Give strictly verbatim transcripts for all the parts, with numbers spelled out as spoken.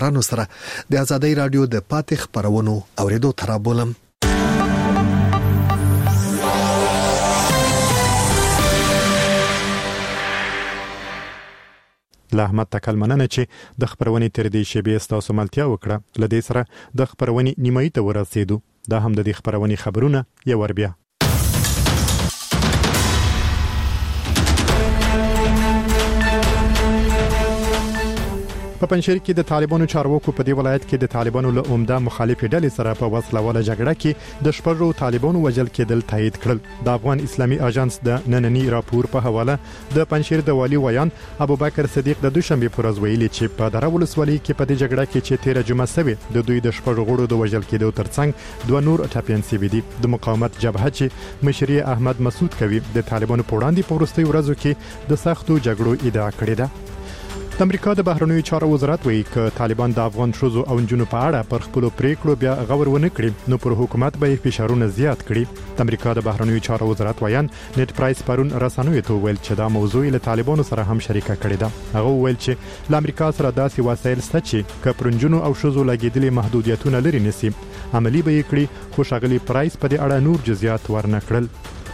رانو سره د ازادۍ رادیو د پاتې خبرونو اوریدو ترابولم. له احمد تکل مننه چې د خبرونې تر دې شیبې ستاسو ملتیا وکړه. لدې سره د خبرونې نیمایي ته ورسېدو. دا هم د دې خبرونې خبرونه یو ور بیا. په پنځیر کې د طالبانو چارواکو په دې ولایت کې د طالبانو له عمده مخالفې ډلې سره په وسله واله جګړه کې د شپږو طالبانو وژل کېدل تایید کړل. د افغان اسلامي اژانس د نننی راپور په حواله د پنځیر د والی ویان ابوبکر صدیق د دوشنبه پر ورځ ویلي چې په دره ولسوالۍ کې په دې جګړه کې چې تیر جمعه سوي د دوی د شپږو غړو د وژل کېدو ترڅنګ دوه نور ټاپیان سوي دي. د مقاومت جبهه چې مشري احمد مسعود کوي د طالبانو په وړاندې په وروستي ورځو کې د سختو جګړو ادعا کړې ده. د امریکا د بهرنیو چارو وزارت وایي چې طالبان د افغان شوزو او جنونو په اړه پر خپل پریکړو بیا غور ونه کړي نو پر حکومت به فشارونه زیات کړي. د امریکا د بهرنیو چارو وزارت وایي نت پرایس پرون رسنوي ته ویل چې دا موضوع له طالبانو سره هم شریکه کړې ده. هغه ویل چې ل امریکا سره داسې وسایل شته چې کپرنجونو او شوزو لګیدلې محدودیتونه لري نسی عملی به کړي. خو شغلي پرایس په دې اړه نور جزئیات ورنکړل.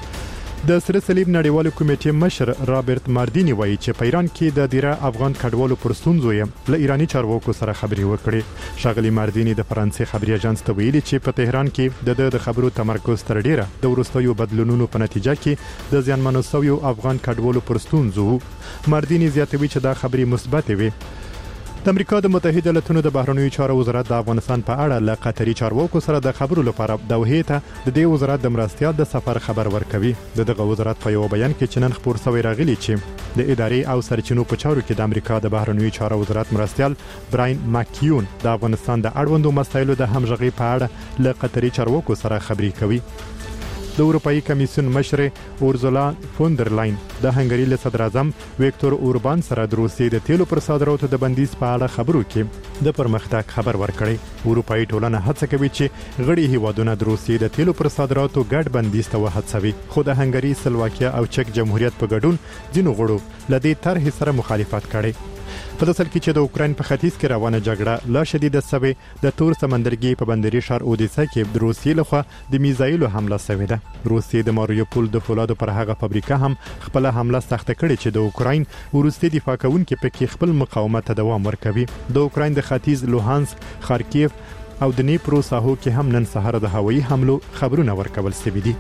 د سره صلیب نړیوال کمیټې مشر رابرټ ماردینی وایي چې په ایران کې د دیره افغان کډوالو پر ستونزو یې له ایرانی چارواکو سره خبرې وکړې. شغلی ماردینی د فرانسې خبري اژانس ته ویلي چې په تهران کې د د خبرو تمرکز تر ډیره د وروستیو بدلونونو په نتیجه کې د ځانمنو سویو افغان کډوالو پر ستونزو. ماردینی زیاتوي چې دا خبري مثبت وي. د امریکا د متحده ایالاتونو د بهرنیو چارو وزارت د افغانستان په اړه له قطري چارواکو سره د خبرو لپاره دوحه ته د دې وزارت د مرستيال د سفر خبر ورکوي. د دغه وزارت په یو بیان کې چې نن خبر شوی راغلی چې د ادارې او سرچینو په چارو کې د امریکا د بهرنیو چارو وزارت مرستيال براین ماکیون د افغانستان د اړوندو مسایلو د همغږي په اړه له قطري چارواکو سره خبرې کوي. د اروپאי کمیسیون مشر اورزولا فوندر لاین د هنګری له صدر اعظم ویکتور اوربان سره د روسیې د تیلو پر صادراتو د بندیز په اړه خبرو کې د پرمختګ خبر ورکړی. اروپאי ټولنه هڅه کوي چې غړي هیوادونه د روسیې د تیلو پر صادراتو ګډ بندیز ته وهڅوي. خو د هنګری سلواکیا او چک جمهوریت په ګډون ځینو غړو لدې طرح سره مخالفت کړي. په داسل کې چې د اوکرين په ختیځ کې روانه جګړه لا شدیده سوي د تور سمندرګي په بندري شهر اودیسا کې د روسیې لخوا د میزایلو حمله شوې ده. روسیې د ماریوپول د فولادو پر هغه فابریکه هم خپل حمله سخت کړې چې د اوکرين ورستي دفاع کوونکي پکې خپل مقاومت ته دوام ورکوي. د اوکرين د ختیځ لوهانسک، خارکیف او د نیپرو ساحو کې هم نن سهار د هوایي حملو خبرونه ورکول شوي دي.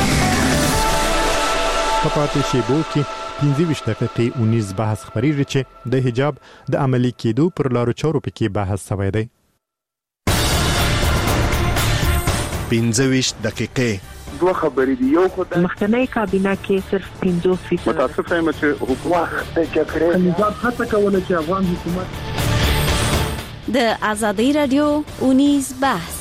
په پاتې شیبو کې پنځه ویشت دقیقې اونیز بحث خبرېږي چې د حجاب د عملی کېدو پر لارو چارو پکې بحث شوی دی. پنځه ویشت دقیقې دوه خبرې دي. یو خو د مخکنی کابینه کې صرف پنځه فیصد متاسفه یم چې حکومت د جګړې نظام هڅه کوله چې افغان حکومت د ازادۍ رادیو اونیز بحث.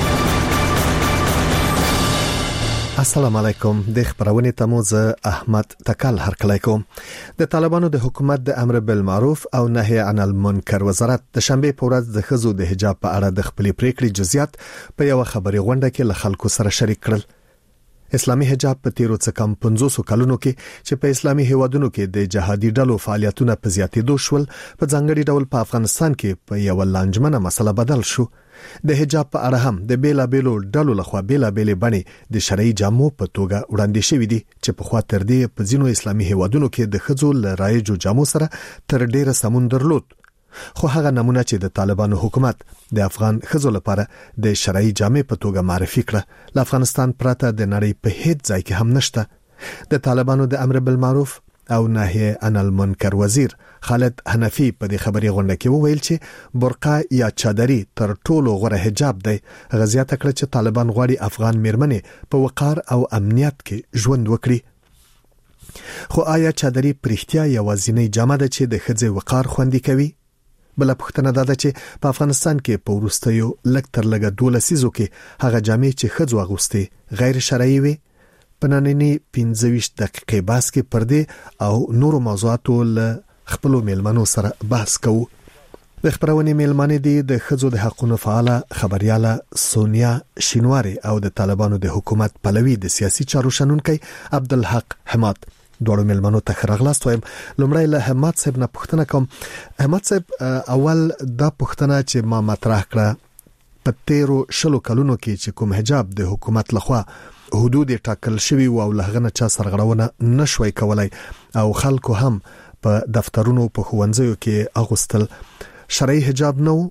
السلام علیکم. د خبرونه تموز احمد تکل هرکلی کوم. د طالبانو د حکومت د امر بالمعروف او نهي عن المنکر وزارت د شنبه په ورځ د خزو د حجاب په اړه د خپل پریکړې جزئیات په یو خبري غونډه کې له خلکو سره شریک کړل. اسلامي حجاب په تیرو څه کم پنځوس کلونو کې چې په اسلامي هیوادونو کې د جهادي ډلو فعالیتونه په زیاتېدو شول، په ځانګړي ډول په افغانستان کې په یو لانجمنه مسله بدل شو. د حجاب په اړه هم د بیلا بیلو ډلو لخوا بیلا بیلې بڼې د شرعي جامو په توګه وړاندې شوې دي چې په خوا تر دې په ځینو اسلامي هیوادونو کې د خځو لرایجو جامو سره تر ډیره سمون درلود. خو هغه نمونه چې د طالبانو حکومت د افغان خځو لپاره د شرعي جامې په توګه معرفي کړه، ل افغانستان پرته د نړۍ په هیڅ ځای کې هم نشته. د طالبانو د امر بالمعروف او نهي عن المنکر وزیر خالد حنفی په دې خبري غونډه کې وویل چې برقه یا چادري تر ټولو غوره حجاب دی. غزيات کړ چې طالبان غواړي افغان میرمنې په وقار او امنیت کې ژوند وکړي. خو آیا چادري پرختیا یوازینی جامه ده چې د ښځې وقار خوندي کوي؟ بل پښتنه ده چې په افغانستان کې په ورستیو لک تر لګه دولسیزو کې هغه جامې چې ښځو اغوستي غیر شرعي وي. پناننی پنځه ویشت دقیقې باس کې پردې او نورو موضوعاتو له خپل میلمنو سره بحث کوو. د خبرونې میلمنې دي د ښځو د حقوقو فعاله خبرياله سونیا شینواری او د طالبانو د حکومت پلوي د سیاسي چارو شنونکي عبدالحق حماد. دوړو ملمنو ته خرغلاست وایم. لومړی له احمد صاحب نه پوښتنه کوم. احمد صاحب اول دا پوښتنه چې ما مطرح کړه په تیرو شلو کلونو کې چې کوم حجاب د حکومت لخوا حدود ټاکل شوی او لغنه چا سرغړونه نشوي کولای او خلکو هم په دفترونو په ښوونځیو کې اغوستل شرعي حجاب نو.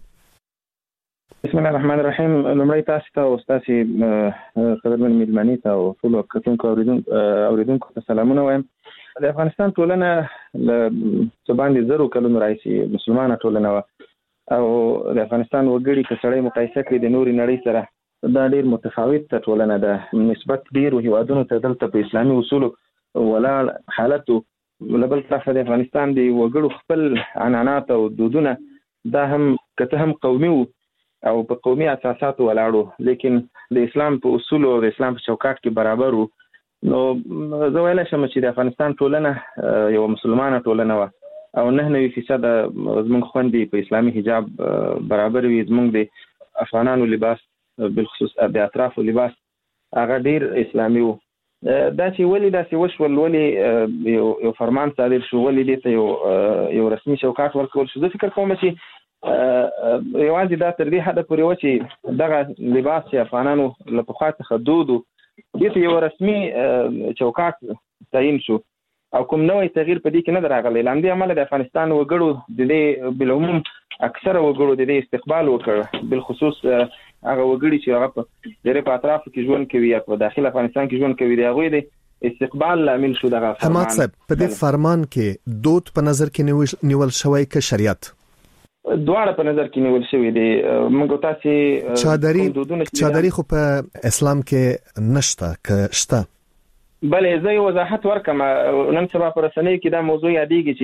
بسم الله الرحمن الرحیم. لومړی تاسو ته او تاسو قدرمن ملمنې ته او ټول کتونکو اوریدونکو ته سلامونه وایم. د افغانستان ټولنه له څباندې زرو کلونو راځي مسلمانه ټولنه و او د افغانستان وګړي که سړی مقایسه کړي د نوري نړۍ سره دا ډیر متفاوت ټولنه ده نسبت ډیرو هیوادونو ته دلته په اسلامي اصولو ولاړ حالت لبل طرفه د افغانستان د وګړو خپل عنعنات او دودونه دا هم کته هم قومي او په قومي اساساتو ولاړو لیکن د اسلام په اصولو او د اسلام په چوکاټ کې برابر وو. نو زه ویلی شم چې د افغانستان ټولنه یو مسلمانه ټولنه وه او نه نوي فیصده زموږ خویندې په اسلامي حجاب برابر وي. زموږ د افغانانو لباس بالخصوص د اطرافو لباس هغه ډیر اسلامي وو. دا چې ولې داسې وشول، ولې یو یو فرمان صادر شو، ولې دې ته یو یو رسمي چوکاټ ورکول شو، زه فکر کوم چې یوازې دا تر دې حده پورې و چې دغه لباس چې افغانانو له پخوا څخه دود و دې ته یو رسمي چوکاټ تعیین شو او کوم نوی تغییر په دې کې نه دی راغلی. له همدې امله د افغانستان وګړو د دې بالعموم اکثره وګړو د دې استقبال وکړ، بالخصوص هغه وګړي چې هغه په ډېرې په اطرافو کې ژوند کوي یا په داخل افغانستان کې ژوند کوي د هغوی د استقبال لامل شو دغه فرمان. احمد صاحب په دې فرمان کې دود په نظر کې نیول شوی که شریعت؟ دواړه په نظر کې نیول شوی دی. موږ تاسو چادري چادري خو په اسلام کې نشته که شته؟ بلې زه یو وضاحت ورکم. نن سبا پر رسنیو کې دا موضوع یادېږي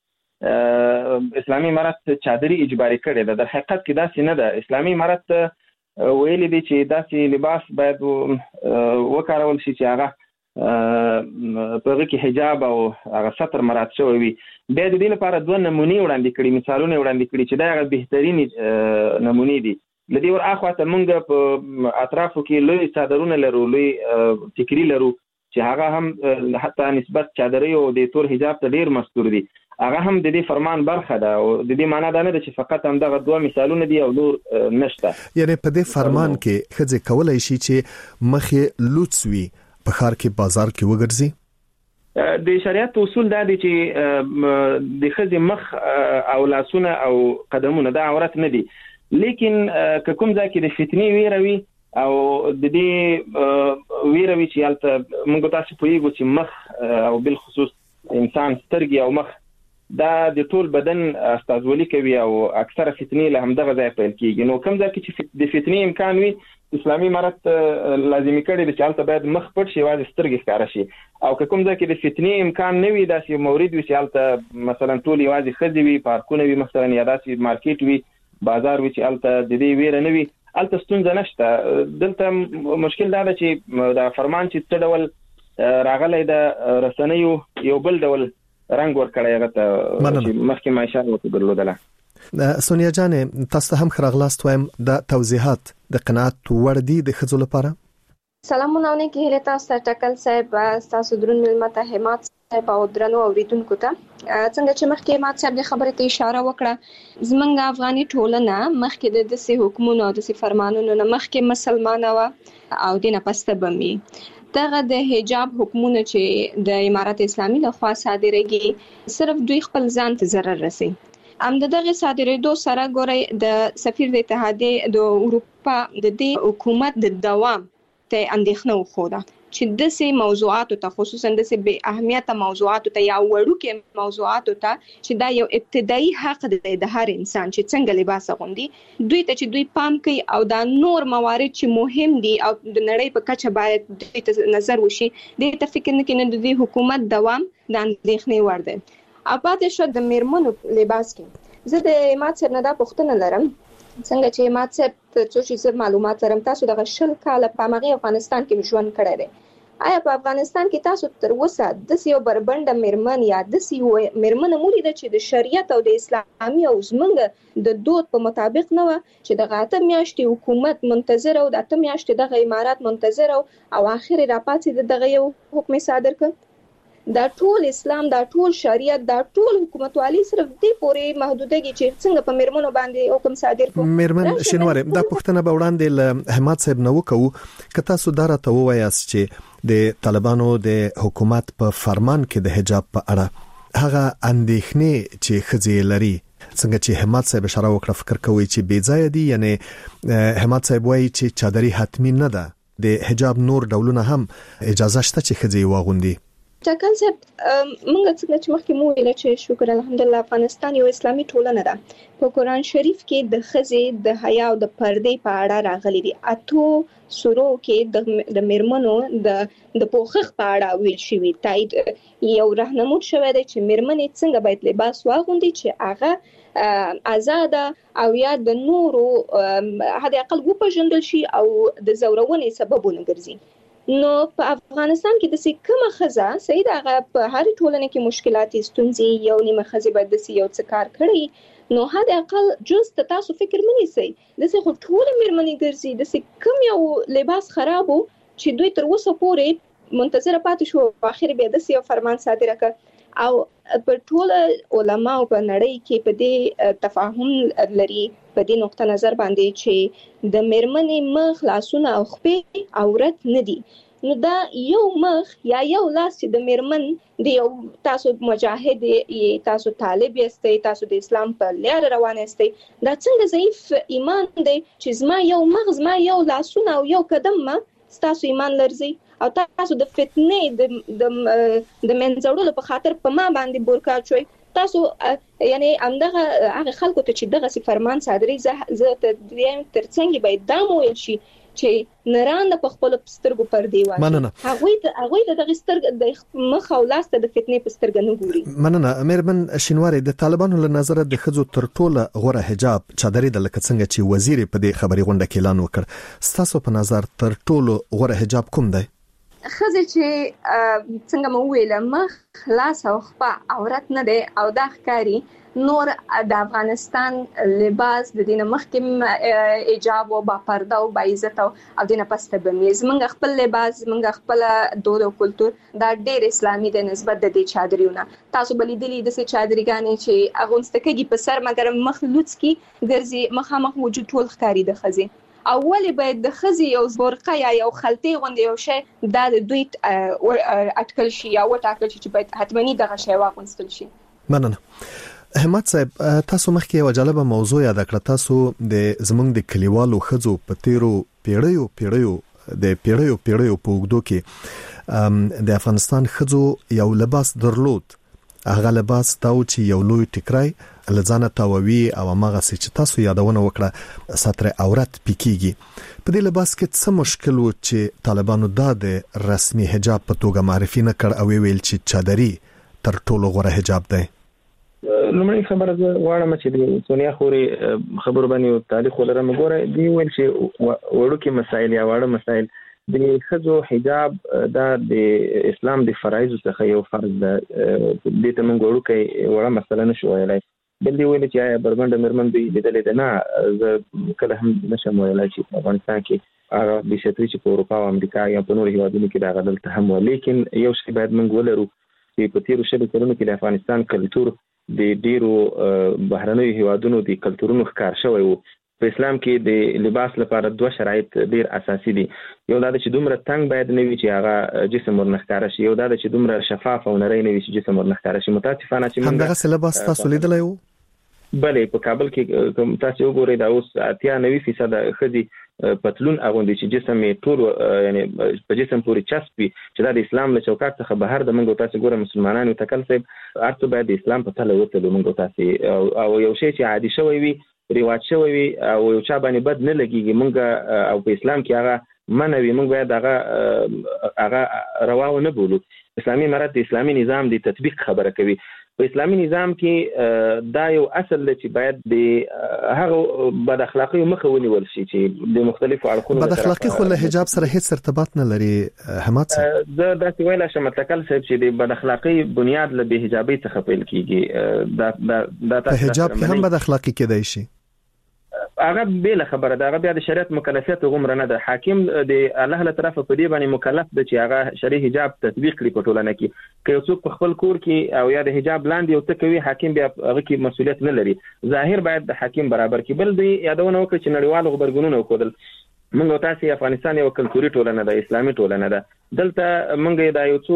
چې اسلامي امارت چادري اجباري کړې ده. در حقیقت کې داسې نه ده. اسلامي امارت ویلي دی چې داسې لباس باید وکارول شي چې هغه په هغه کې حجاب او هغه ستر مراعات شوی وي. بیا د دې لپاره دوه نمونې وړاندې کړي، مثالونه وړاندې کړي چې دا هغه بهترین نمونې دي. له دې ور اخوا ته موږ په اطرافو کې لوی چادرونه لرو، لوی ټیکري لرو چې هغه هم حتی نسبت چادري او د تور حجاب ته ډیر مستور دي. هغه هم د دې فرمان برخه ده او د دې معنی دا نه ده چې فقط هم دغه دوه مثالونه دي او نور نشته. یعنی په دې فرمان کې ښځې کولای شي چې مخې لوڅوي په ښار کې بازار کې وګرځي؟ د شریعت اصول دا دي چې د ښځې مخ او لاسونه او قدمونه دا عورت نه دي، لیکن که کوم ځای کې د فتنې ویره وي او د دې ویره وي چې هلته موږ تاسو پوهېږو چې مخ او بالخصوص انسان سترګې او مخ دا د ټول بدن استازولي کوي او اکثره فتنې له همدغه ځای پیل کېږي. نو کوم ځای کې چې د فتنې امکان وي اسلامي امارت لازمي کړی دی چې هلته باید مخ پټ شي، یوازې سترګې ښکاره شي. او که کوم ځای کې د فتنې امکان نه وي، داسې مورد وي چې هلته مثلا ټول یوازې ښځې وي، پارکونه وي مثلا، یا داسې مارکیټ وي، بازار وي چې هلته د دې ویره نه وي، هلته ستونزه نشته. دلته مشکل دا ده چې دا فرمان چې څه ډول راغلی د رسنیو یو بل ډول رنګ ورکړی هغه ته چې مخکې ما اشاره ورته درلودله. سونیا جانې تاسو هم خراغلاست وایم د توضیحات د قناعت وړ دي د ښځو لپاره؟ سلامونه نیکی هیله تاسو ته ټکل صاحب، تاسو درون ملمت همت صاحب او درنو اوریدونکو ته. څنګه چې مخکې همت صاحب د خبرې ته اشاره وکړه، زمونږ افغاني ټولنه مخکې د داسې حکمونو او داسې فرمانونو نه مخکې مسلمانه وه او دینه پسته بمي. دغه د حجاب حکمونه چې د امارت اسلامي لخوا صادریږي صرف دوی خپل ځان ته ضرر رسي. ام دغه صادریدو سره ګوري د سفیر د اتحادیه د اروپا د دې حکومت د دوام ته اندېښنه وخوده چې داسې موضوعاتو ته خصوصا داسې بې اهمیته موضوعاتو ته یا وړوکې موضوعاتو ته چې دا یو ابتدایي حق دی د هر انسان چې څنګه لباس اغوندي، دوی ته چې دوی پام کوي او دا نور موارد چې مهم دي او د نړۍ په کچه باید دوی ته نظر وشي، دې ته فکر نه کوي. د دې حکومت دوام د اندېښنې وړ دی. او پاتې شو د میرمنو لباس کې، زه د امات صاحب نه دا پوښتنه لرم، څنګه چې امات صاحب څو چې معلومات لرم تاسو دغه شل کاله په هغه افغانستان کې ژوند کړی دی. آیا په افغانستان کې تاسو تر اوسه داسې یو بربنډه میرمن یا داسې یو میرمن مولیده چې د شریعت او د اسلامي او زمونږ د دود په مطابق نه وه چې دغه اته میاشتې حکومت منتظر او د اته میاشتې دغه امارات منتظر او اخر راپاتې دغه یو حکم صادر کړ؟ دا ټول اسلام دا ټول شریعت دا ټول حکومتوالي صرف دې پورې محدودګي چې څنګه په میرمنو باندې حکم صادر کو. میرمن شینواره دا پښتنه به وړاندې له احمد صاحب نو کوو که تاسو دا راته ووایاست چې د طالبانو د حکومت په فرمان کې د حجاب په اړه هغه اندېښنې چې خځې لري څنګه چې احمد صاحب اشاره وکړه فکر کوي چې بې ځای دي، یعنی احمد صاحب وایي چې چادري حتمی نه ده، د حجاب نور ډولونه هم اجازه شته چې خځې واغوندي. ټاکل صاحب موږ څنګه چې مخکې مو ویل چې شکر الحمدلله افغانستان یو اسلامي ټولنه ده. په قرآن شریف کې د ښځې د حیا او د پردې په اړه راغلي دي. اتو سورو کې د میرمنو د د پوښښ په اړه ویل شوی تایید یو راهنمود شوی دی چې میرمنې څنګه باید لباس واغوندي چې هغه آزاد او یا د نورو هدا اقل وپېژندل شي او د زورونې سبب ونه ګرځي. نو په افغانستان کې د څه کومه خزه سید هغه په هر ټولنه کې مشکلات ستونزې یو نیمه خزه باید د یو څه کار کړی نو هدا اقل جز تاسو فکر منی سي د څه خو ټول میرمنې ګرځي د څه کوم یو لباس خرابو چې دوی تر اوسه پورې منتظر پاتې شو اخر به د یو فرمان صادر کړ او په ټول علما او په نړۍ کې په دې تفاهم لري په دې نقطه نظر باندې چې د میرمنې مخ لاسونه او خپې عورت نه دي. نو دا یو مخ یا یو لاس چې د میرمن د یو تاسو مجاهد یې تاسو طالب یې تاسو د اسلام په لار روان یې دا څنګه ضعیف ایمان دی چې زما یو مغز ما یو لاسونه او یو قدم ما تاسو ایمان لرزي او تاسو د فتنې د د د منځوړلو په خاطر په ما باندې بورکا چوي تاسو یعنی همدغه هغه خلکو ته چې دغه فرمان صادري زه ته دیم ترڅنګ باید دمو شي چې نران په خپل سترګو پر دیوال هغه ته هغه ته د سترګ د مخ او لاس ته د فتنې په سترګ نه ګوري. مننه میرمن شینواری د طالبانو له نظر د خزو تر ټوله غوره حجاب چادري د لکه څنګه چې وزیر په دې خبري غونډه کې اعلان وکړ ستاسو په نظر تر ټوله غوره حجاب کوم دی؟ خزه چې څنګه مو ویل مخ لاس او خپه عورت نه دی او دا ښکاری نور د افغانستان لباس د دینه مخکې حجاب او با پرده او با عزت او دینه پسته بمیز منګ خپل لباس منګ خپل دود او کلچر دا ډېر اسلامي د نسبت د دې چادرونه تاسو بلیدلی د څه چادرګانې چې اغونستکګي په سر مګر مخ لوڅ کی ګرځي مخامخ وجود ټول ښکاری د خزه اولی باید د خزي یو زبرقه یا یو خلطي غوندي یو شی دا د دوی اټکل شي یا وټاکل شي چې باید حتمنی دغه شی واغونستل شي. مننه. احمد صاحب تاسو مخکې یو جالبه موضوع یاد کړه تاسو د زمونږ د کلیوالو خزو په تیرو پیړیو پیړیو د پیړیو پیړیو په وګړو کې د افغانستان خزو یو لباس درلود هغه لباس تاو چې یو لوی ټکرای لزانه تاووي او هغه چې تاسو یادونه وکړه ستر عورت پکېږي په دې لباس کې څه مشکل و چې طالبانو د رسمي حجاب په توګه معرفي نه کړ او ویل چې چادري تر ټولو غوره حجاب دی. لومړی خبره زه غواړم چې د سونیا خوري خبرو باندې تاریخ ولرم ګوره دی ویل چې وړوکی مسائل یا وړ مسائل د خزو حجاب دا د اسلام د فرایض څخه یو فرض ده د ته موږ وړوکی وړه مسله نشو ویلای بل دی ویل چې آیا بربند مرمن دی لیدل نه زه کله هم نشم ویلای چې افغانستان کې هغه د شتري چې په اروپا او امریکا یا په نورو هیوادونو کې دا غدل ته هم ولیکن یو شی باید موږ ولرو چې په تیرو شلو کلونو کې د افغانستان کلچر د ډیرو بهرنیو هیوادونو د کلچرونو ښکار شوی وو. په اسلام کې د لباس لپاره دوه شرایط ډیر اساسي دي. یو دا چې دومره تنگ باید نه وي چې هغه جسم ورنښکاره شي، یو دا چې دومره شفاف او نری نه وي چې جسم ورنښکاره شي. متاسفانه چې موږ همدغه لباس تاسو لیدلی وو؟ بلې په کابل کې کوم تاسو وګورئ دا اوس اتیا نوي فیصد خدي پتلون اغوندي چې جسم یې ټول یعنی په جسم پورې چسپي چې دا د اسلام له چوکاټ څخه بهر د منګو تاسو ګوره مسلمانانو تکل صاحب ارته باید د اسلام په تله وته د منګو تاسو او یو شی چې عادي شوی وي ریواج شوی وي او یو چا باندې بد نه لګيږي مونږ او په اسلام کې هغه منوي مونږ باید هغه هغه رواو نه بولو. اسلامي امارت د اسلامي نظام د تطبیق خبره کوي. په اسلامي نظام کې دا یو اصل دی چې باید د هغه بد اخلاقی مخه ونیول شي چې د مختلفو اړخونو بد اخلاقی خو له حجاب سره هیڅ ارتباط نه لري. حماد صاحب زه دا څه ویل شم تکل صاحب چې د بد اخلاقی بنیاد له به حجابي څخه پیل کیږي. دا دا د حجاب هم بد اخلاقی کېدای شي. هغه بیل خبره ده، هغه بیا د شریعت مکلفیت غومره نه ده. حاکم د الله له طرفه په دې باندې مکلف دی چې هغه شرعي حجاب تطبیق کړي په ټولنه کې. که یو څوک په خپل کور کې او یا د حجاب لاندې یو څه کوي، حاکم بیا هغه کې مسؤلیت نه لري. ظاهر باید د حاکم برابر کې. بل دی یادونه وکړي چې نړیوالو غبرګونونه وکړل. موږ تاسو افغانستان یو کلتوري ټولنه ده، اسلامي ټولنه ده. دلته موږ دا یو څو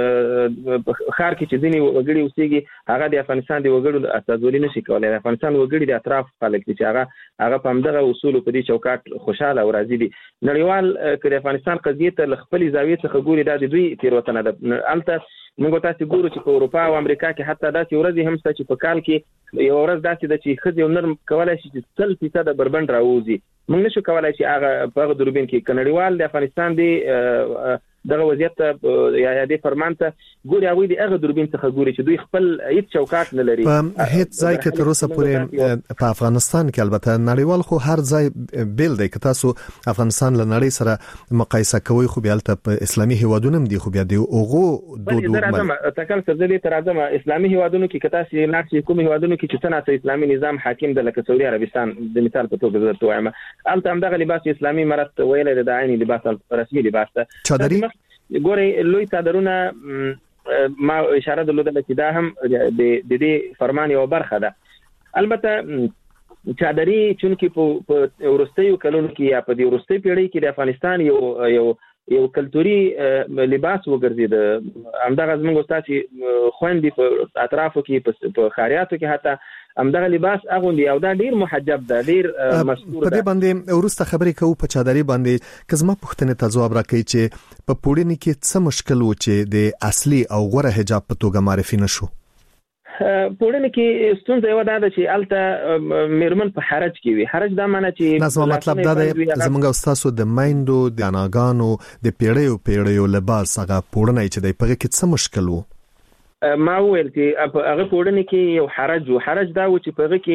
خار کې چې ځینی وګړي اوسېږي، هغه د افغانستان د وګړو استازولي نشي کولای. د افغانستان وګړي د اطراف خلک دي چې هغه هغه په همدغه اصول په دې چوکاټ خوشاله او راضي دي. نړیوال که د افغانستان قضیه ته خپل زاویه څخه ګوري، دا د دوی تیروتنه ده. البته موږ تاسو ګورو چې په اروپا او امریکا کې حتی داسې ورځې هم شته چې په کال کې یو ورځ داسې ده چې ښځې او نر کولای شي چې سل فیصده بربنډ راوځي. موږ نشو کولای چې هغه په هغه دوربین کې کنړیوال د افغانستان دی دغه وضعیت یا د فرمان ته ګوري، هغه د هغه دوربین څخه ګوري چې دوی خپل هیڅ چوکاټ نه لري. په هیڅ ځای کې تر اوسه پورې په افغانستان کې البته نړیوال خو هر ځای بیل دی. که تاسو افغانستان له نړۍ سره مقایسه کوئ، خو بیا البته اسلامي هیوادونه هم دي، خو بیا د اوغو دودو تکل سره تر اعظم اسلامي هیوادونو کې که تاسو ناکسي کوم هیوادونو کې چې څنګه اسلامي نظام حاکم د لکه سعودي عربستان د مثال په توګه درته وایم، البته همدغه لباس اسلامي مرت ویل د عیني لباس رسمي لباس ته چادري ګوري. لوی صدرونه ما اشاره درلوده چې دا هم د دې فرمان یو برخه ده. البته چادري چونکی په ورستیو کلونو کې یا په دې ورستۍ پیړۍ کې د افغانستان یو یو یو کلتوري لباس وګرځید. همدغه زموږ استاد خويندې په اطرافو کې په خاریاتو کې حتی همدغه لباس اغوندي او دا ډیر محجب ده، ډیر مستور ده. په دې باندې ورسته خبرې کوو په چادري باندې. که زما پوښتنه ته ځواب راکړي چې په پوړنی کې څه مشکل و چې د اصلي او غوره حجاب په توګه معرفي نشو؟ پوړنی کې ستونزه یو ده چې الته میرمن په حرج کې وي. حرج دا معنی چې نظم مطلب دا دی زمونږ استادو د مایندو د اناګانو د پیړیو پیړیو لباس هغه پوړنی چې د پغه کې څه مشکل وو؟ ما ویل چې هغه پوړنی کې یو حرج و. حرج دا و چې پغه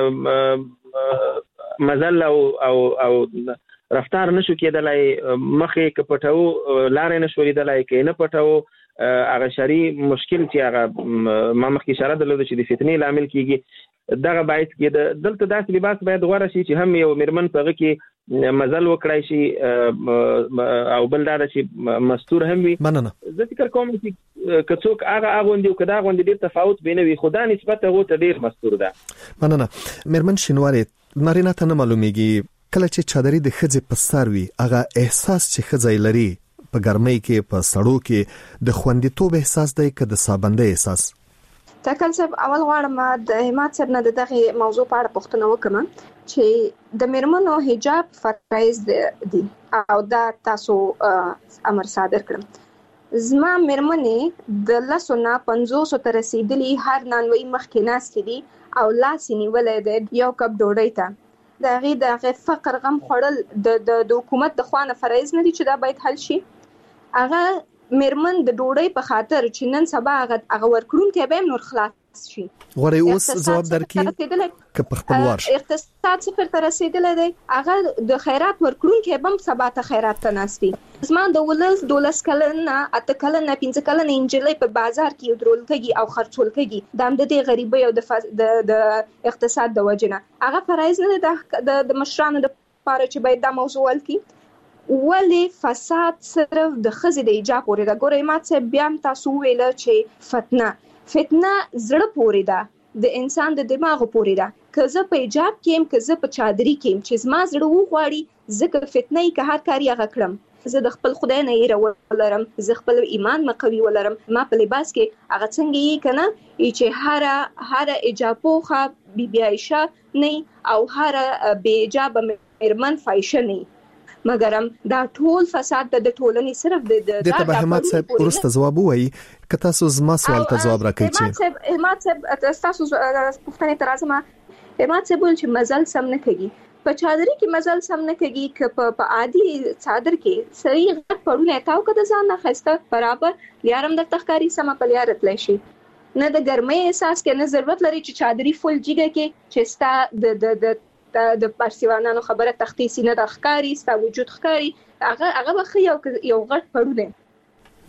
کې مزل او او او رفتار نشو کېدلای، مخې کې پټاو لارې نشو لیدلای، کې نه پټاو هغه شری مشکل چې هغه ما مخکې اشاره درلوده چې د فتنې لامل کیږي. دغه باعث کې دلته داسې لباس باید غوړه شي چې هم یو میرمن پغه کې مزل وکړای شي او بل دا چې مستور هم وي. مننه. زه فکر کوم چې کڅوک هغه اغوندي او کدا غوندي ډیر تفاوت بینوي، خدا نسبت هغه ته ډیر مستور ده. مننه. میرمن شینواری نارینه ته نه معلومیږي کله چې چادري د خځې په سر وي، هغه احساس چې خځې لري په ګرمۍ کې په سړو کې د خوندیتوب احساس دی که د سابندۍ احساس؟ تکل صاحب اول غواړم د همت سره نه دغه موضوع په اړه پوښتنه وکم چې د میرمنو حجاب فرایض دي او دا تاسو امر صادر کړم. زما میرمنې د لسونه پنځوس تر رسیدلي هر نانوي مخکې ناستې دي او لاس نیولې ده یو کپ ډوډۍ ته. د غي د فقر غم خړل د د حکومت د خوانه فرایض نه دي چې دا باید حل شي. هغه میرمن د ډوډۍ په خاطر چې نن سبا هغه ورکړون کې به نور خلاص شي. غوړی اوس جواب درکې که په خپل ورش اقتصاد صفر ته رسیدلی دی، هغه د خیرات ورکړون کې به سبا ته خیرات ته ناستي. زما د ولس دولس کلنه اته کلنه پنځه کلنه انجلۍ په بازار کې درول کېږي او خرڅول کېږي د دې غریبۍ او د د اقتصاد د وجنه. هغه فرایض نه د د مشرانو د لپاره چې باید دا موضوع ولکي. ولی فساد صرف د خزې د ایجاب پورې دا ګورې ماته بیا تاسو ویل چې فتنه فتنه زړه پورې ده، د انسان د دماغ پورې ده. که زه په ایجاب کېم که زه په چادري کېم چې زما زړه وغواړي زه فتنه یې که هر کار یې هغه کړم، زه د خپل خدای نه یې ولرم، زه خپل ایمان مقوي ولرم، ما په لباس کې هغه څنګه یې کنه چې هر هر ایجابوخه بی بی عائشه نه او هر بی ایجاب میرمن فایشه نه، مګرم دا ټول فساد د ټولنې صرف د د تبهمات صاحب ورسته جواب وایي. که تاسو زما سوال ته جواب راکړئ چې همت صاحب تاسو پوښتنه ترازمه همت صاحب ول چې مزل سم نه کوي په چادري کې مزل سم نه کوي که په عادي چادر کې سړی غټ پړونه تاو کده ځان نه خسته برابر لیارم د تخکاری سم په لیار تل شي نه د ګرمۍ احساس کې نه ضرورت لري چې چادري فل جګه کې چې ستا د د د د پارسیوانانو خبره تختی سینه د ښکاری ستا وجود ښکاری هغه هغه بخي یو یو غټ پړونه.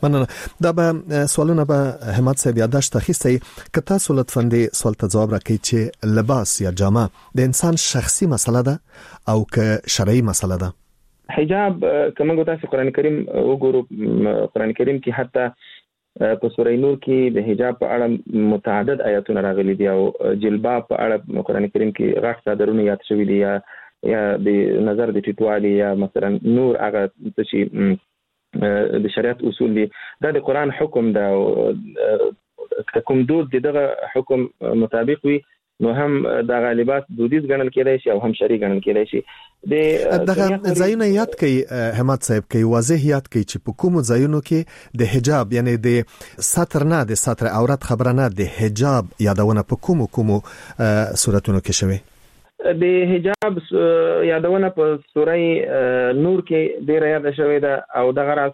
مننه. دا به سوالونه به همت صاحب یاداشت اخیستی که تاسو لطفاً دې سوال ته جواب راکړئ چې لباس یا جامه د انسان شخصي مسله ده او که شرعي مسله ده؟ حجاب کومه تاسو قرآن کریم وګورو، قرآن کریم کې حتی په سورې نور کې د حجاب په اړه متعدد آیاتونه راغلي دي او جلباب په اړه قرآن کریم کې غټ صادرونه یاد شوي دي یا یا د نظر د ټیټوالي یا مثلا نور هغه چې د شریعت اصول دي، دا د قرآن حکم ده او کوم دود دغه حکم مطابق وي نو هم د غالبات دودیز ګڼل کېدای شي او هم شرعي ګڼل کېدای شي. د دغه ځایونه یاد کړئ همت صاحب، کې واضح یاد کړئ چې په کوم ځایونو کې د حجاب یعنی د ستر نه د ستر عورت خبره نه د حجاب یادونه په کوم کوم صورتونو کې شوی؟ د حجاب یادونه په سورې نور کې ډیره یاد شوې ده او دغه راز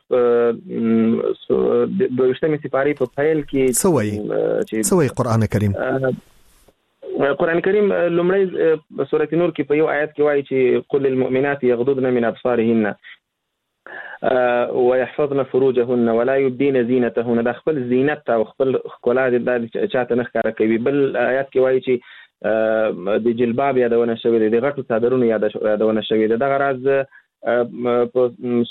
د دویشتمې سپارې په پیل کې څه وایي قرآن کریم؟ قرآن کریم لومړی سورۃ نور کې په یو آیت کې وایي چې قل للمؤمنات یغضضن من ابصارهن ويحفظن فروجهن ولا يبدين زينتهن، د خپل زینت او خپل ښکلا د چاته نه ښکاره کوي. بل آیت کې وایي چې د جلباب یادونه شوې ده، د غټو څادرونو یادونه شوې ده. دغه راز په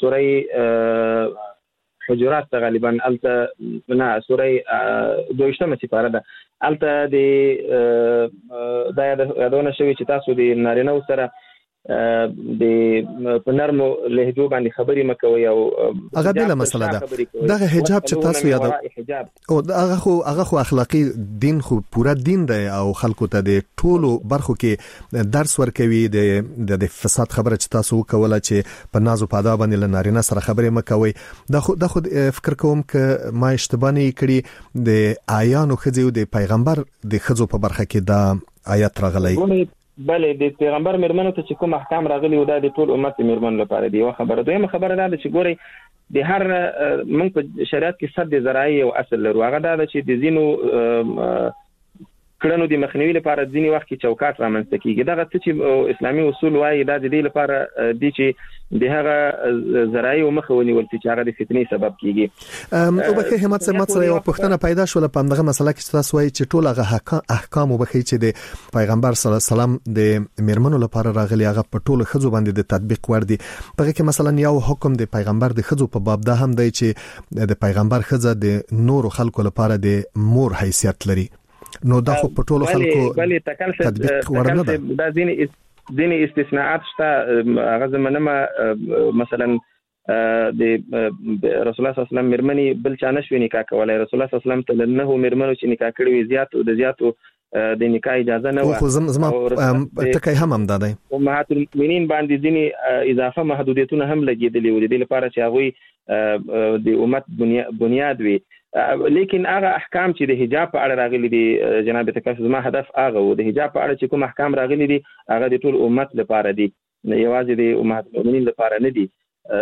سورې حجرات غالبا الته نه سورې دویشتمه سپاره ده، الته د دا یادونه شوې چې تاسو د نارینه سره د په نرمو لهجو باندې خبرې مکوي او هغه بل مسله ده. دغه حجاب چې تاسو یاد او هغه خو هغه خو اخلاقی دین خو پورا دین دی او خلکو ته د ټولو برخو کې درس ورکوي. د د فساد خبره چې تاسو کوله چې په نازو پادا باندې لنارینه سره خبرې مکوي، دا خو د خود فکر کوم ک ما اشتباه نه کړی د آیانو خځو د پیغمبر د خځو په برخه کې دا آیات راغلی. بله د پیغمبر مرمنو ته چې کوم احکام راغلي و دا د ټول امت مرمنو لپاره دی. یو خبره دویمه خبره دا ده چې ګوري د هر موږ په شریعت کې صد ذرایع او اصل لرو. هغه دا ده چې د زینو کړنو د مخنیوي لپاره ځینی وخت کې چوکاټ رامنځته کیږي. دغه څه چې اسلامي اصول وایي دا د دې لپاره دي چې د هغه ذرایع مخه ونیول چې هغه د فتنې سبب کیږي. او بخې همت سمات سره یو پښتنه پیدا شول په دغه مسله کې تاسو وایي چې ټول هغه احکام وبخې چې د پیغمبر صلی الله علیه وسلم د مرمنو لپاره راغلي هغه په ټول خځو باندې د تطبیق ور دي. بغه کې مثلا یو حکم د پیغمبر د خځو په باب دا هم دی چې د پیغمبر خځه د نور خلکو لپاره د مور حیثیت لري. نو دا خو په ټولو خلکو بلې تکل تطبیق ورنه ده. دا ځینې ځینې استثناءات شته. هغه زمونه مثلا د رسول الله صلی الله علیه وسلم مرمنی بل چا نشوي نکاح کولای. رسول الله صلی الله علیه وسلم ته نه مرمنو چې نکاح کړی وي زیات د زیاتو د نکاح اجازه نه و. خو زما ټکي هم هم دادای امهات المؤمنین باندې ځینې اضافه محدودیتونه هم لګیدلې و د لپاره چې هغه د امت بنیاد وي. لیکن هغه احکام چې د حجاب په اړه راغلي دي جناب تکاس زما هدف هغه و د حجاب په اړه چې کوم احکام راغلي دي هغه د ټول امت لپاره دي، یوازې د امهات المؤمنین لپاره نه دي.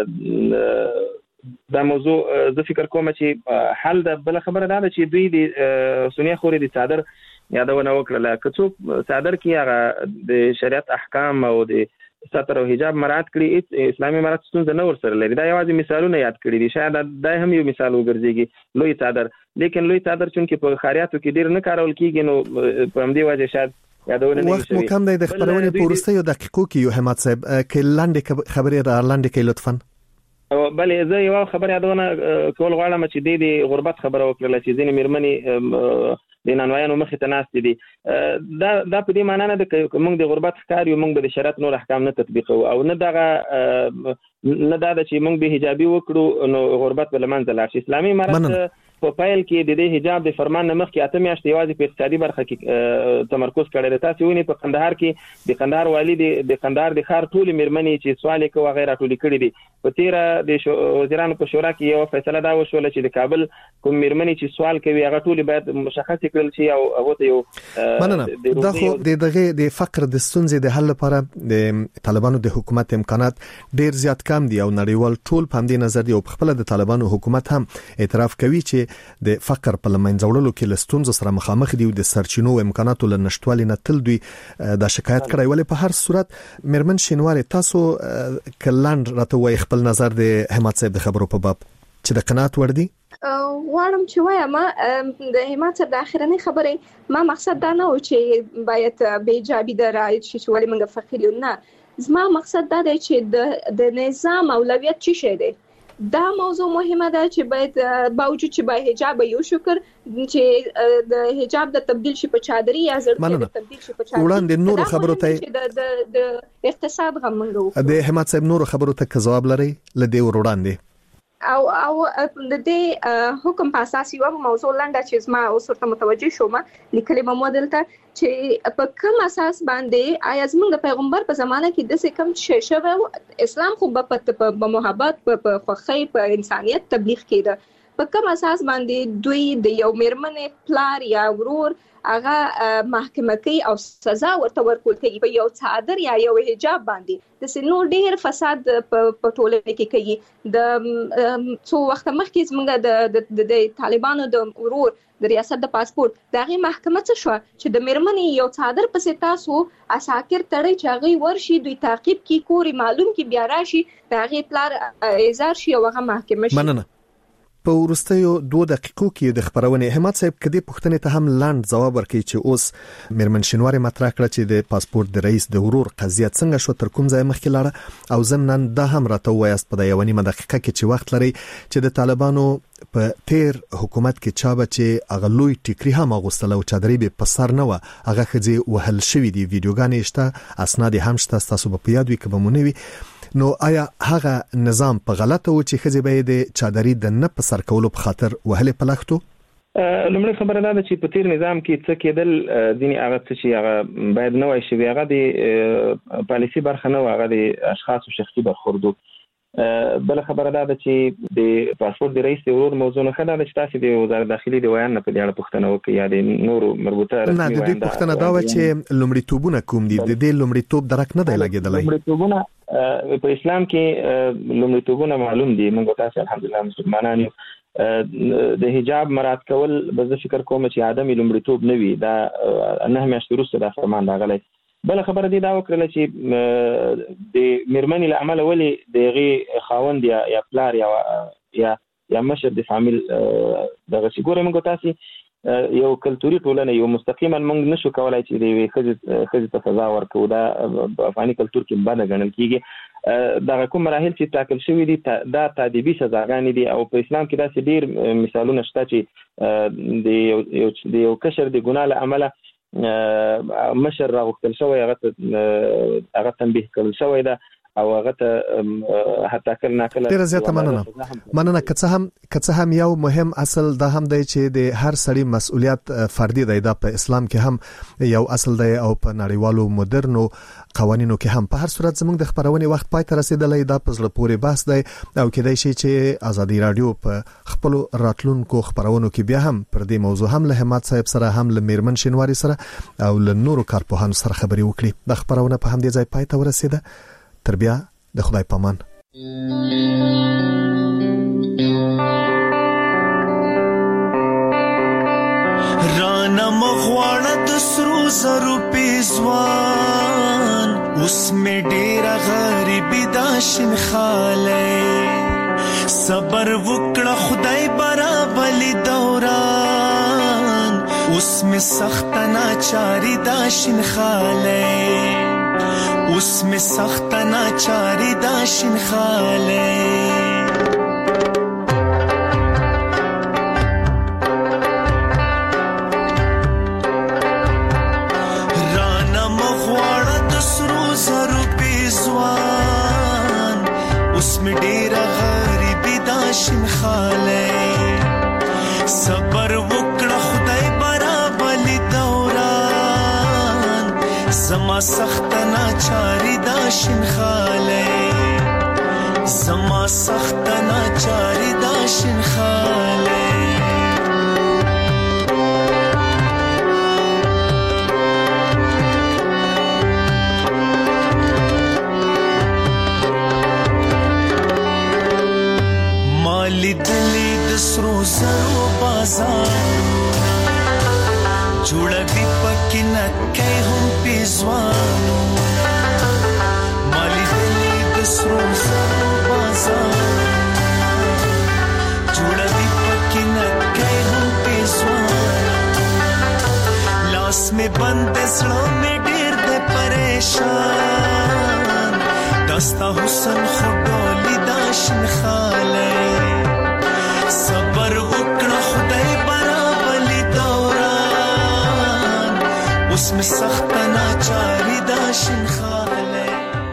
دا موضوع زه فکر کوم چې حل د بل خبره ده چې دوی د سنیه خوري د صادر یادونه وکړه. که څوک صادر کې هغه د شریعت احکام او د ستر او حجاب مراعات کړي اسلامي مراعات ستونزه نه ورسره لري. دا یوازې مثالونه یاد کړي دي، شاید دا هم یو مثال وګرځيږي لوی صادر. لیکن لوی صادر چونکه په خاریاتو کې ډیر نه کارول کیږي نو په همدې وجه شاید یادونه نه وخت مو کم دی. د خبرونې پورسته یو دقیقو کې یو همت صاحب کې لاندې خبرې را لاندې کې لطفا. بلې زه یو خبر یادونه کول غواړم چې د غربت خبره وکړه چې ځینې میرمنې د نانوایانو مخې ته ناستې دي. دا دا په دې معنی نه ده چې موږ د غربت ښکار یو، موږ به د شریعت نور احکام نه تطبیقوو او نه دغه نه دا ده چې موږ به حجابي وکړو نو غربت به له منځه لاړ شي. اسلامي امارت په پیل کې د دې حجاب د فرمان نه مخکې اته میاشتې یوازې په اقتصادي برخه کې تمرکز کړی دی. تاسو وینئ په قندهار کې د قندهار والی د قندهار د ښار ټولې میرمنې چې سوال یې کوه هغې راټولې کړي دي. په تېره د وزیرانو په شورا کې یوه فیصله دا وشوله چې د کابل کوم میرمنې چې سوال کوي هغه ټولې باید مشخص کړل شي او هغو ته یو مننه. دا خو د دغه د فقر د ستونزې د حل لپاره د طالبانو د حکومت امکانات ډیر زیات کم دي او نړیوال ټول په همدې نظر دی او په خپل د طالبانو حکومت هم اعتراف کوي چې د فقر په لمنځه وړلو کې له ستونزو سره مخامخ دي او د سرچینو او امکاناتو له نشټوالي نه تل دوی د شکایت کړی. ولې په هر صورت مرمن شینواری تاسو کلاند راته وای خپل نظر د همت صاحب د خبرو په باب چې د قناعت ور دي غواړم چې وایم د همت د اخرنۍ خبرې ما مقصد دا نه و چې باید بې حجابي د رایج شي چې ولې موږ فقیر یو. نه، زما مقصد دا دی چې د نظام اولویت څه شی دی. دا موضوع مهمه ده چې باید باوجود چې با حجاب یو شکر چې د حجاب د تبديل شي په چادري یا زړه د تبديل شي په چادري. وړاندې نور خبرو ته د د اقتصاد غمنګو د همت صاحب نور خبرو ته جواب لري لدی وړاندې او او د دې حکم په اساس یو موضوع لنډه چې زما اوس ورته متوجه شوم لیکلې مو دلته چې په کوم اساس باندې آیا زموږ د پیغمبر په زمانه کې د څه کم شې شوه اسلام خو په محبت په خوښۍ په انسانيت تبلیغ کړي. په کوم اساس باندې دوی د یو میرمنې پلار یا ورور هغه محکمه کوي او سزا ورته ورکول کوي په یو څادر یا یو حجاب باندې د سينو ډېر فساد په ټولنه کې کوي. د څو وخت مخکې زموږ د د طالبانو د ورور د ریاست د پاسپورت دغه محکمه څه شو چې د میرمنې یو څادر پسې تاسو اساکر تړي چې هغه ورشي دوی تعقیب کی کوري معلوم کی بیا راشي دغه پلار ایزار شي او هغه محکمه شي. مننه. په ورستیو دوه دقیقو کې د خبرونه همت صاحب کدي پښتنې ته هم لاند جواب ورکړي چې اوس میرمن شینواری مطرح کړ چې د پاسپورت د رئیس د ورور قضیه څنګه شو تر کوم ځای مخکې لاړه او ضمنن دا هم راته وایست په یوه نیمه دقیقه کې چې وخت لري چې د طالبانو په تیر حکومت کې چا به چې اغلوی ټیکری هم غوستله او چادرې به په سر نه و هغه خځې وهل شوې دي ویډیوګانې شته اسناد هم شته تاسو په یاد وي کومونوي. نو آیا هغه نظام په غلطه و چې خځې به د چادرې د نه په سر کولو په خاطر وهلې پلاختو؟ لومړی خبره دا ده چې په تیر نظام کې څه کېدل ځینې هغه څه چې هغه باید نه وای شوی هغه د پالیسي برخه نه و هغه د اشخاصو شخصي برخوردو. بل خبره دا ده چې د پاسپورت د رئیس د ورور موضوع نه خدای چې تاسو د وزارت داخلي د ویان په اړه پوښتنه وکړئ یا د نورو مربوطه رسمي ویان. نه د دې پوښتنه دا و چې لومړیتوبونه کوم دي د دې لومړیتوب درک نه دی لګیدلی. لومړیتوبونه په اسلام کې لومړیتوبونه معلوم دي. موږ تاسو الحمدلله مسلمانان یو د حجاب مراعات کول به زه فکر کوم چې ادمي لومړیتوب نه وي. دا نه همیشته وروسته د فرمان راغلی. بل خبره دي دا وکړه چې د میرمنې له عمله ولي دغه خاوند یا یا پلار یا یا یا مشر د فامیل دغه څنګه موږ تاسو یو کلتوري ټولنه یو مستقیما موږ نشو کولای چې د خځې خځې ته سزا ورکړو. دا په افغاني کلتور کې باندې ګڼل کیږي. دا کوم مراحل چې ټاکل شوی دي دا تادیبي سزاګانې دي او په اسلام کې دا ډېر مثالونه شته چې د یو د یو کشر د ګناه له عمله مشر راغتل شوی هغه هغه تنبیه کړل شوی دا او هغه ته حتی کله ناکله ډیر زیاته مننه مننه که څه هم که څه هم یو مهم اصل دا هم دی چې د هر سړي مسؤلیت فردي دی. دا په اسلام کې هم یو اصل دی او په نړیوالو مدرنو قوانینو کې هم. په هر صورت زموږ د خبرونې وخت پای ته رسیدلی. دا په زړه پورې بحث دی او کېدای شي چې آزادي رادیو په خپل راتلونکو خبرونو کې بیا هم پر دې موضوع هم له همت صاحب سره هم له میرمن شینواری سره او له نورو کارپوهانو سره خبرې وکړي. د خبرونه په همدې ځای پای ته ورسیده. تر بیا د خدای پامان. رانا مغواړه د سرو زرو پیزوان اوس مې ډېره غریبي دا شین خاله صبر وکړه خدای برابرلی دوران اوس مې سخت ناچاری دا شین خاله اوس می سخت ناچاری دا شین خاله رانا مغواړه د سرو زرو پیزوان اوس می ډېره غریبي دا شین خاله صبر وکړه خدای برابرلی دوران زما سخت ناچاری دا شین خاله زما سخت ناچاری دا شین خاله مالی دلی د سرو زرو بازار جوړه دی پکې نکې هم پیزوانو مالی دلی د سرو زرو بازار جوړه دی پکې زړه مې ډېر دې پریشان داستا حسن خډولې دا شنخاله صبر وکړه خدای برابرلی دوران اوس مې سخت ناچاري دا شنخاله